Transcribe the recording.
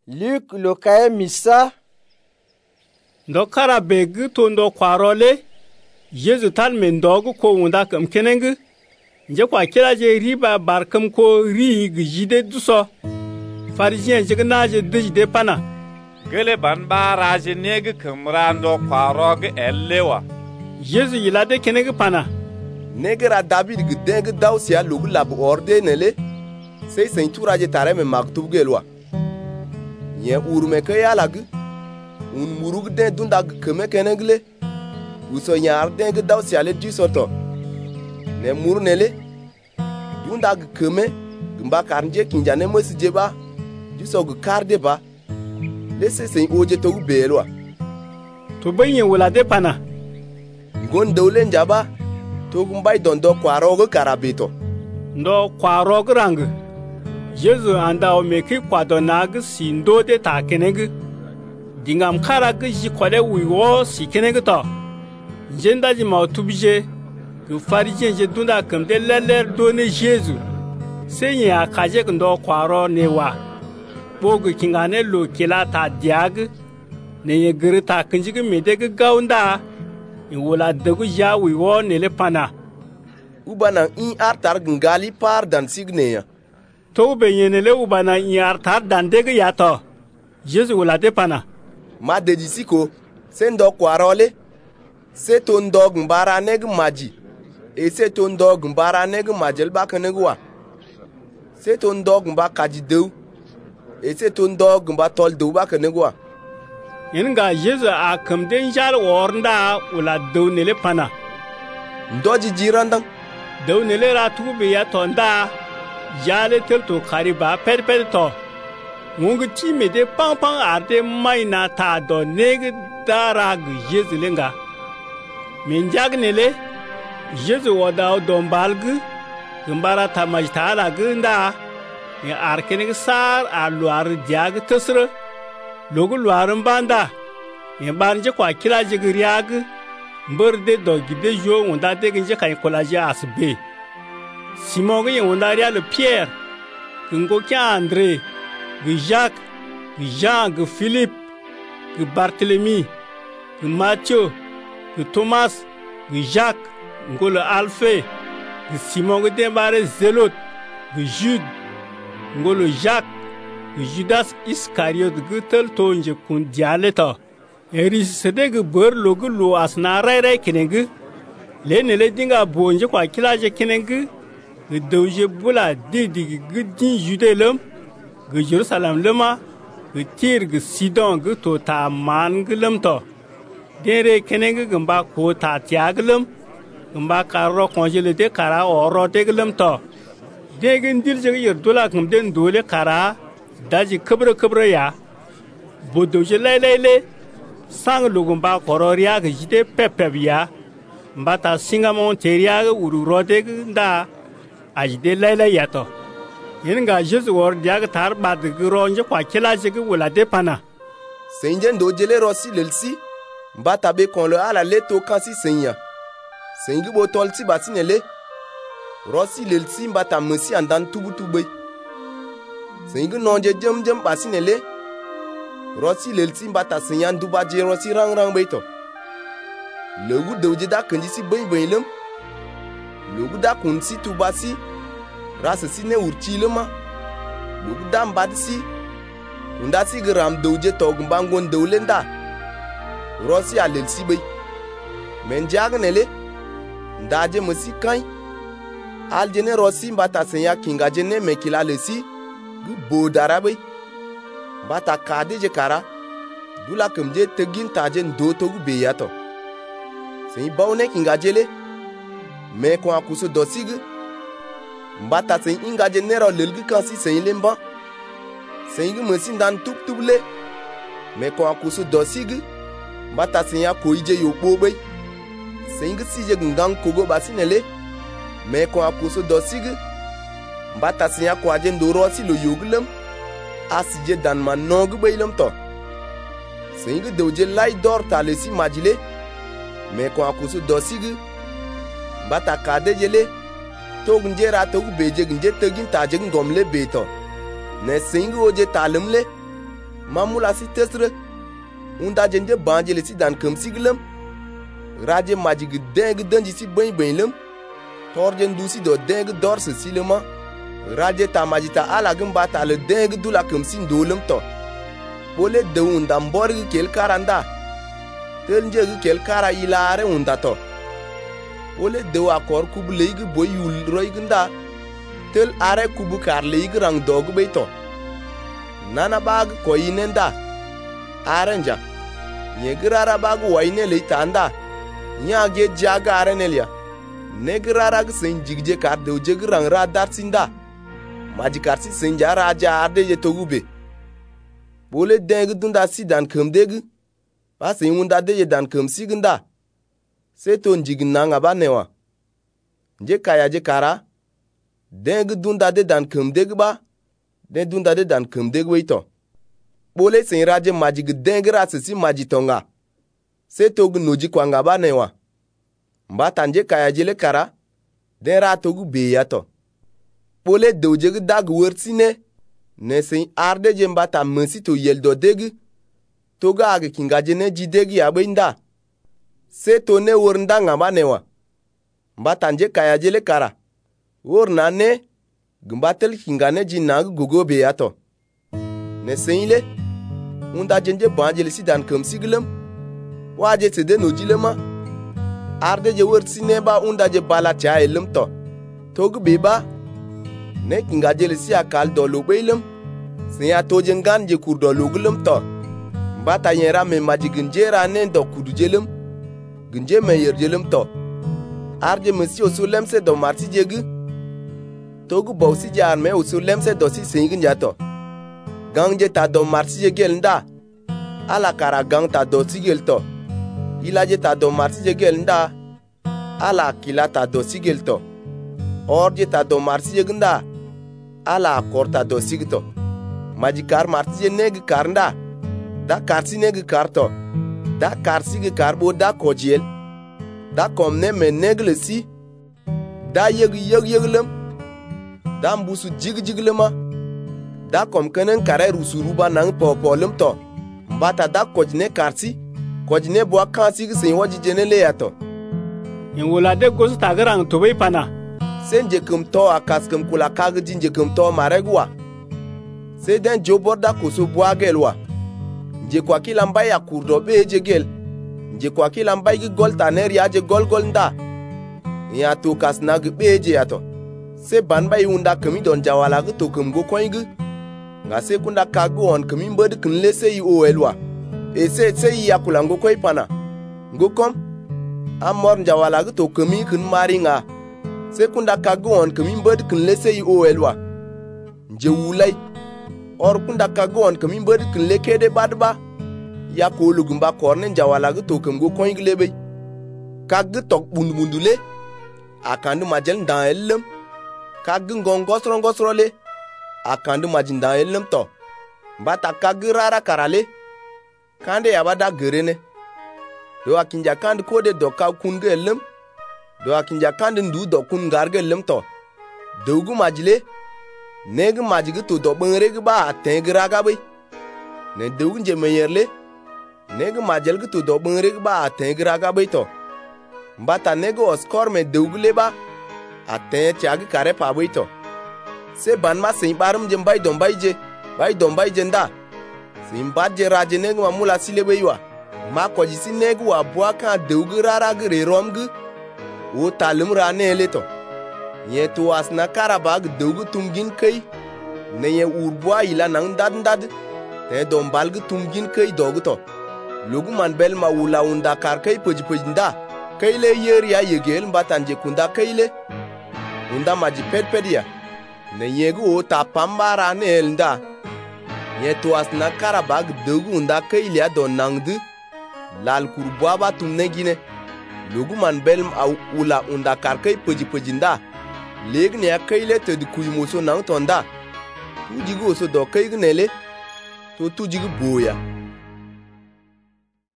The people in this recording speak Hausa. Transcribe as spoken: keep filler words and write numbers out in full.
Luc lokaye misa. Ndo kara begu to ndo kwarole. Yesu tal men dogu ko wunda kam keneng. Nje kwa kila je riba barkam ko ri gijide duso. Farisien je gnaje dijide pana. Gele ban ba raje neg kamrando kwarog ellewa. Yesu yilade keneng pana. Negra David gdeng dausia lugu labu orde nele. Sei sentura je tare me maktub gelwa. Nye urume ke yalag. Un murug den dundag keme kenegle. Uso nyar deng dausia le du soto. Ne mur nele. Dundag keme gmba karnje kinjane mosije ba. Du so gu karde ba. Lese sen oje to belwa. To benye wulade pana. Ngon dole njaba. To gumbay dondo kwarogo karabito. Ndo kwarogo rang. Yesu anda o meki kwadonag sindo de ta keneg. Dingam karag jikwale wiwo si keneg to. Jenda ji ma tubije. Ku farisien je dunda kam de leler done Yesu. Senye akaje ndo kwaro newa. Bogu kingane lo kila ta diag. Neye gere ta kinjig medeg gaunda. Wala dagu ja wiwo nele pana. Ubana in artar gngali par dan signeya. To benyenele ubana in artar dan deg yato. Yesu wala de pana. Ma dedisiko sendo kwarole. Se ton dog mbara neg maji. E se ton dog mbara neg majel bakanegwa. Se ton dog mba kaji dew. E se ton dog mba tol dew bakanegwa. Yenga Yesu a kamden jal wornda wala downele pana. Ndoji jirandang. Downele ratu be ya tonda. Jale tel to kariba per per to. Mungu ti me de pang pang arte maina ta do neg darag Yesu lenga. Menjag nele Yesu wada dombalg. Gumbara ta majtala gunda. Ni arkenig sar a luar diag tesre. Logu luarin banda, yin barnje kwa kila jigiriag, mberde dogide jo wanda deginje kan kolaje asbe. Simon yin wanda ria le Pierre, ngo kya André, ge Jacques, ge Jean, ge Philippe, ge Barthélemy, ge Matthieu, ge Thomas, ge Jacques, ngo le Alphe, ge Simon ge dembare Zélot, ge Jude, ngo le Jacques, Judas Iscariot gutel tonje kun dialeta. Eri sedeg bur logu lo asna rai rai kineng. Le ne le dinga bonje kwa kilaje kineng. Doje bula didi gudin Judelum. Gu Jerusalem lema. Gu tir gu Sidon gu to ta man gulum to. Dere kineng gumba ko ta tiaglum. Gumba karo konjele de kara oro deglum to. Degin dilje yerdula kumden dole kara. Daji kubra kubra ya. Bodoje lay lay le. Sang lugumba kororia gijide pepep ya. Mbata singamon teria uru rodeg nda. Ajide lay lay ya to. Yenga Jesu wor diag tar bad gronje kwa kila jig wala de pana. Senjen do jele rosi lelsi. Mbata be kon le ala le to kansi senya. Sengi bo tolti batinele. Rosi lelsi mbata mesi andan tubu tubay. Sengi nonje jem jem basinele. Rosi lelsi mbata senyan duba je rosi rang rang beito. Logu doje da kanjisi bay baylem. Logu da kunsi tubasi. Rasa si ne urchi lema. Logu da mbadisi. Kunda si gram doje togumbangon dowlenda. Rosi a lelsi bay. Menjagnele. Ndaje masi kain. Aljene rosi mbata senya kinga jene mekila lesi. Gu bodarabe bata kade je kara dula kumje tegin tajen do to gu beyato sei bawne kinga jele me ko akuso dosig mbata sei inga je nero lelgi kansi sei lemba sei gu mesin dan tup tuble me ko akuso dosig mbata sei ya koije yo bobe sei gu sije ngang kogo basinele me ko akuso dosig mbata sinya kwa je ndoro si lo yoglem asije dan man nog baylem to singi doje lay dor tale si majile me ko akusu dosig mbata kade jele to gunjera to beje gunje tegin taje ngomle beto ne singi oje talemle mamula si tesre unda jenje banjele si dan kem siglem raje majig deng denji si ben ben lem torje ndu si do deng dor se silema raje ta majita ala gum bata le deng dula kem si ndolem to bole de unda mborgi kel karanda tel nje kel kara ilare unda to bole de wa kor kubu leigi boyul roigunda tel are kubu kar leigi rang dog beito nana bag ko inenda arenja yegrara bag waine leitanda nyage jaga arenelia negrara gsen jigje kar de jegrang ra darsinda majikar si senjara aja arde je togube bole deng dunda si dan kemdeg ba sin unda de dan kem sigunda seton jigna ngaba newa nje kaya je kara deng dunda de dan kemdeg ba de dunda de dan kemdeg weito bole sin raje majig deng ra si majitonga setog noji kwanga ba newa mbata nje kaya je le kara de ra togu be yato bole doje dag wertsine ne sin arde je mbata mensi to yeldo deg toga age kingaje ne jidegi ya benda se to ne wornda ngama newa mbata nje kaya jele kara worna ne gumbatel kingane jinag gogo be yato ne seinle unda jenje banjele si dan kem siglem waje tede no jilema arde je wortsine ba unda je bala cha elem to togu be ba ne kingaje le si akal do lo beilem sinya toje ngan je kur do lo gulem to mbata yera me majigin jera ne do kudu jelem ginje me yer jelem to arje mesio so lemse do marti jegu togu bawsi jar me usu lemse do si singin jato gangje ta do marti jegel nda ala kara gang ta do sigel to ilaje ta do marti jegel nda ala kila ta do sigel to orje ta do marti jegunda ala korta do sigto majikar marti je neg karnda da karsi negi karto da karsi ge karbo da kojiel da komne me negle si da yeg yeg yeglem da mbusu jig jiglema da kom kenen kare rusuruba nang popolem to mbata da kojne karsi kojne bo kansi ge sin waji jenele yato in wula de gosu tagarang to bai pana senje kum to akaskum kula kag jinje kum to maregwa se den joborda koso boagelwa nje kwa kila mbay ya kurdo be jegel nje kwa kila mbay gi gol taner ya je gol gol nda ya to kas nag be je yato se ban bay unda kami don jawala gi to kum go koy gi nga se kunda kagu on kami mbod kun lese yi o elwa e se se ya kula ngo koy pana ngo kom amor jawala gi to kami kun mari nga se kunda kagu on kami mbod kun lese yi o elwa nje wulay or kunda kagon kami mbodi kun lekede badba ya ko lugumba korne jawala gu tokum go koy glebe kag tok bundu bundule akandu majel ndan ellem kag ngongosro ngosro le akandu majinda ellem to mbata kag rara karale kande yabada gerene do akinja kand kode do ka kunge ellem do akinja kand ndu do kun garge ellem to dogu majile neg majigi to do benreg ba atengra ga bay ne dogu nje meyerle neg majel gi to do benreg ba atengra ga bay to mbata nego oskor me dogu le ba aten tiagi kare pa bay to se ban ma sin barum je mbay do mbay je bay do mbay je nda sin badje raje neg ma mula sile baywa ma ko ji sin neg wa bwa ka dogu rara gi re romgu wo talum ra ne le to ye to asna karabag dogu tumgin kai ne ye urboa ila nang dad dad te dom balg tumgin kai dogu to lugu man bel ma wula unda kar kai poj poj nda kai le yer ya yegel mbatanje kunda kai le unda maji pet pedia ne yegu o ta pambara ne elnda ye to asna karabag dogu unda kai le do nangdu lal kurboa ba tumne gine lugu man bel ma wula unda kar kai poj poj nda leg ne kai le te kuy moso nang tonda tu jigo so do kai gnele to tu jigo boya